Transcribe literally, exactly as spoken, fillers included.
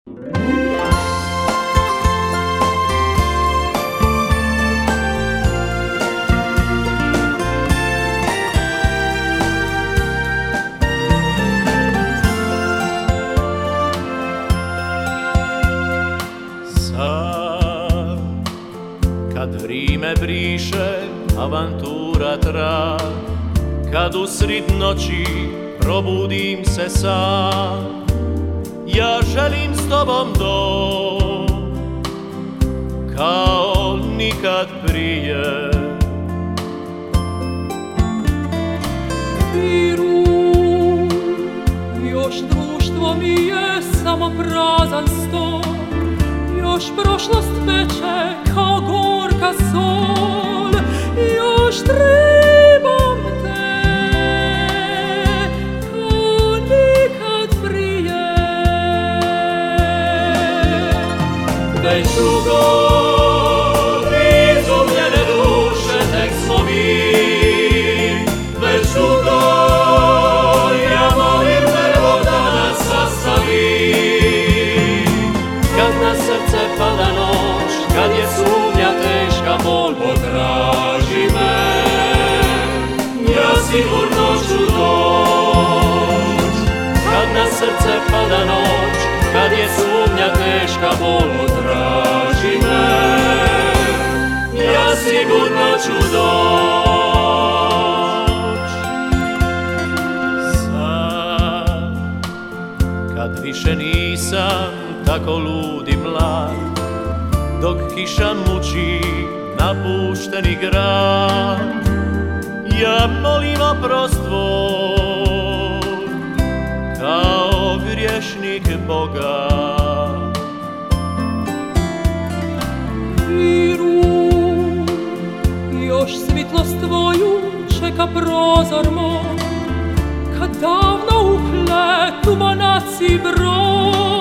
Kad vrime briše, avantura tra, kad usrid noći probudim se sam, ja želim s tobom dom, kao nikad prije. Miru, još društvo mi je samo prazan sto, još prošlost peče kao gorka sol, još trebam te kao nikad prije. Već dugo izgubljene duše tek smo mi, već dugo ja molim te Bog da nas sastavi. Kad na srce pada noć, kad je sumnja teška, bol potraži me, ja sigurno ću doć. Kad na srce pada noć, kad je sumnja teška, bol potraži me, ja sigurno ću doć. Sad, kad više nisam tako lud i mlad, dok kiša muči napušteni grad, ja molim oprost tvoj kao griješnik Boga. Miru, još svitlost tvoju čeka prozor moj, kad davno ukle tu monaci broj.